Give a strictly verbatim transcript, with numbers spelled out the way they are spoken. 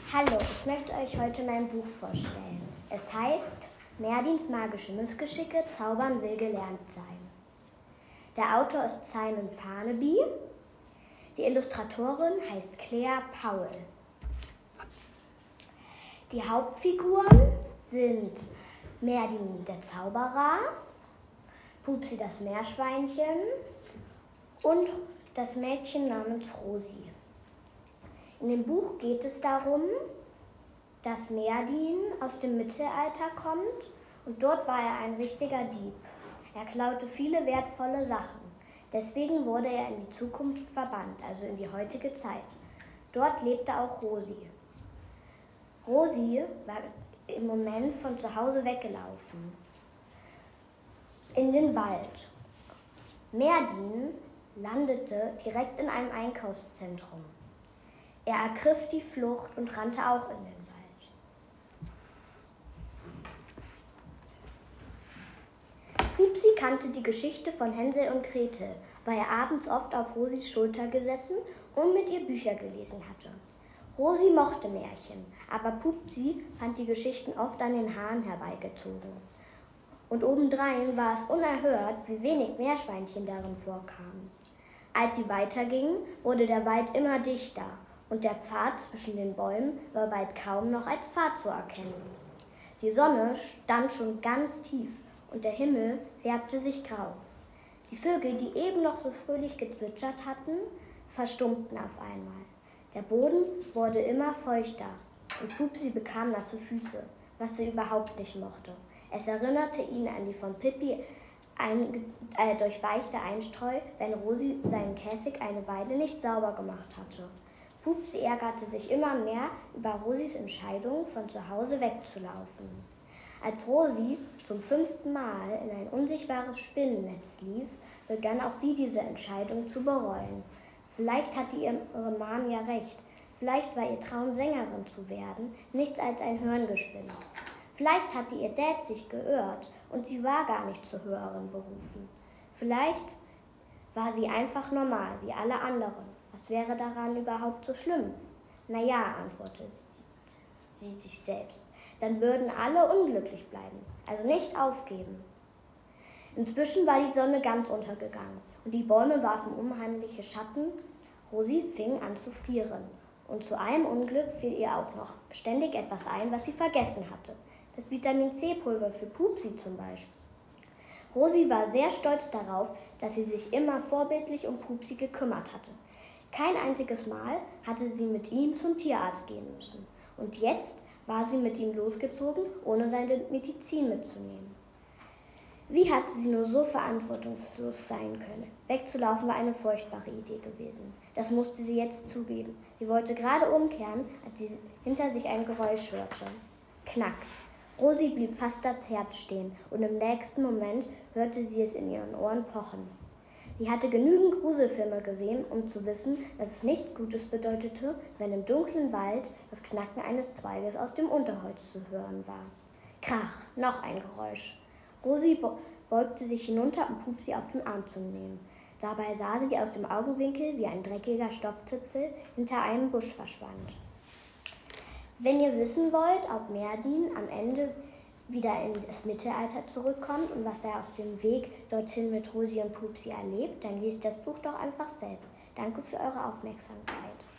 Hallo, ich möchte euch heute mein Buch vorstellen. Es heißt Merdins magische Missgeschicke, Zaubern will gelernt sein. Der Autor ist Simon Farnaby. Die Illustratorin heißt Claire Powell. Die Hauptfiguren sind Merdin der Zauberer, Pupsi das Meerschweinchen und das Mädchen namens Rosi. In dem Buch geht es darum, dass Merdin aus dem Mittelalter kommt und dort war er ein richtiger Dieb. Er klaute viele wertvolle Sachen. Deswegen wurde er in die Zukunft verbannt, also in die heutige Zeit. Dort lebte auch Rosi. Rosi war im Moment von zu Hause weggelaufen, in den Wald. Merdin landete direkt in einem Einkaufszentrum. Er ergriff die Flucht und rannte auch in den Wald. Pupsi kannte die Geschichte von Hänsel und Gretel, weil er abends oft auf Rosis Schulter gesessen und mit ihr Bücher gelesen hatte. Rosi mochte Märchen, aber Pupsi fand die Geschichten oft an den Haaren herbeigezogen. Und obendrein war es unerhört, wie wenig Meerschweinchen darin vorkamen. Als sie weitergingen, wurde der Wald immer dichter und der Pfad zwischen den Bäumen war bald kaum noch als Pfad zu erkennen. Die Sonne stand schon ganz tief und der Himmel färbte sich grau. Die Vögel, die eben noch so fröhlich gezwitschert hatten, verstummten auf einmal. Der Boden wurde immer feuchter und Pupsi bekam nasse Füße, was sie überhaupt nicht mochte. Es erinnerte ihn an die von Pippi ein, äh, durchweichte Einstreu, wenn Rosi seinen Käfig eine Weile nicht sauber gemacht hatte. Pupsi ärgerte sich immer mehr über Rosis Entscheidung, von zu Hause wegzulaufen. Als Rosi zum fünften Mal in ein unsichtbares Spinnennetz lief, begann auch sie diese Entscheidung zu bereuen. Vielleicht hatte ihre Mom ja recht. Vielleicht war ihr Traum, Sängerin zu werden, nichts als ein Hirngespinst. Vielleicht hatte ihr Dad sich geirrt und sie war gar nicht zur Hörerin berufen. Vielleicht war sie einfach normal, wie alle anderen. Was wäre daran überhaupt so schlimm? Na ja, antwortete sie sich selbst. Dann würden alle unglücklich bleiben, also nicht aufgeben. Inzwischen war die Sonne ganz untergegangen und die Bäume warfen unheimliche Schatten. Rosi fing an zu frieren und zu allem Unglück fiel ihr auch noch ständig etwas ein, was sie vergessen hatte. Das Vitamin-C-Pulver für Pupsi zum Beispiel. Rosi war sehr stolz darauf, dass sie sich immer vorbildlich um Pupsi gekümmert hatte. Kein einziges Mal hatte sie mit ihm zum Tierarzt gehen müssen. Und jetzt war sie mit ihm losgezogen, ohne seine Medizin mitzunehmen. Wie hatte sie nur so verantwortungslos sein können? Wegzulaufen war eine furchtbare Idee gewesen. Das musste sie jetzt zugeben. Sie wollte gerade umkehren, als sie hinter sich ein Geräusch hörte. Knacks. Rosi blieb fast das Herz stehen und im nächsten Moment hörte sie es in ihren Ohren pochen. Sie hatte genügend Gruselfilme gesehen, um zu wissen, dass es nichts Gutes bedeutete, wenn im dunklen Wald das Knacken eines Zweiges aus dem Unterholz zu hören war. Krach, noch ein Geräusch. Rosi beugte sich hinunter, um Pupsi auf den Arm zu nehmen. Dabei sah sie aus dem Augenwinkel, wie ein dreckiger Stoffzipfel hinter einem Busch verschwand. Wenn ihr wissen wollt, ob Merdin am Ende wieder in das Mittelalter zurückkommt und was er auf dem Weg dorthin mit Rosi und Pupsi erlebt, dann lest das Buch doch einfach selbst. Danke für eure Aufmerksamkeit.